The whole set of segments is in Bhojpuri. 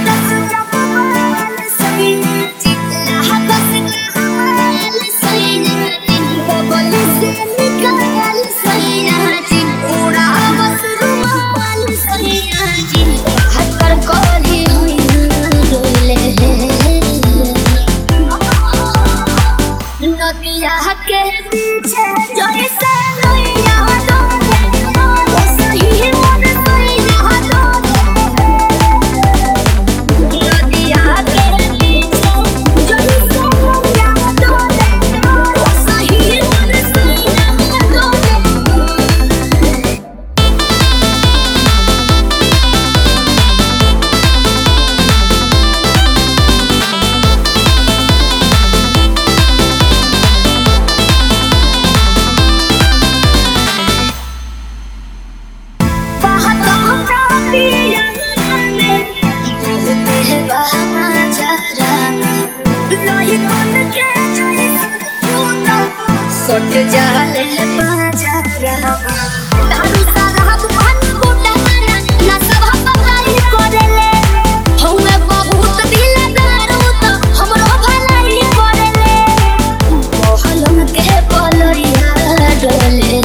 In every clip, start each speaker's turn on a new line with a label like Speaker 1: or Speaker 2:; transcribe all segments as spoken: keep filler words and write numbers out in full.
Speaker 1: सोट जाले बाजारा दारू सारा बुहान गोटा मारा ना सब भलाई करेले हमें बहुत दिल दारू तो हमरो भलाई करेले मोहल्ला के बोलरिया डोले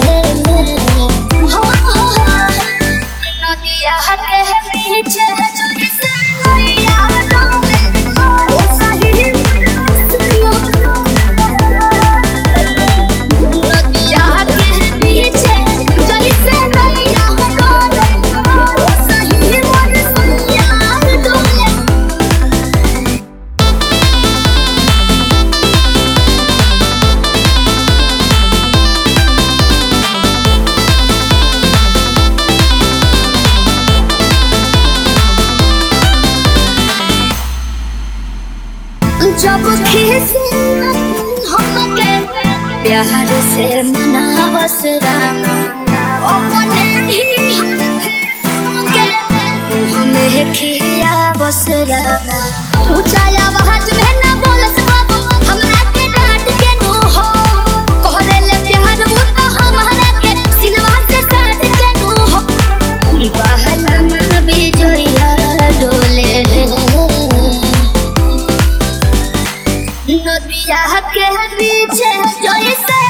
Speaker 1: हो हो नदिया के पीछे चोरी से नैया डोले ओ सही जब खीसे हमके प्यार से मनावस राना अपने ही हमके हमें खिया बस राना ऊंचाया आवाज में ना बोलस बाबू हमरा के डांट के नो हो कहले ले प्यार वो तो हमारा के सिनवा से काट के नो हो बहला मन बिजोया डोले नदिया के पीछे जैसे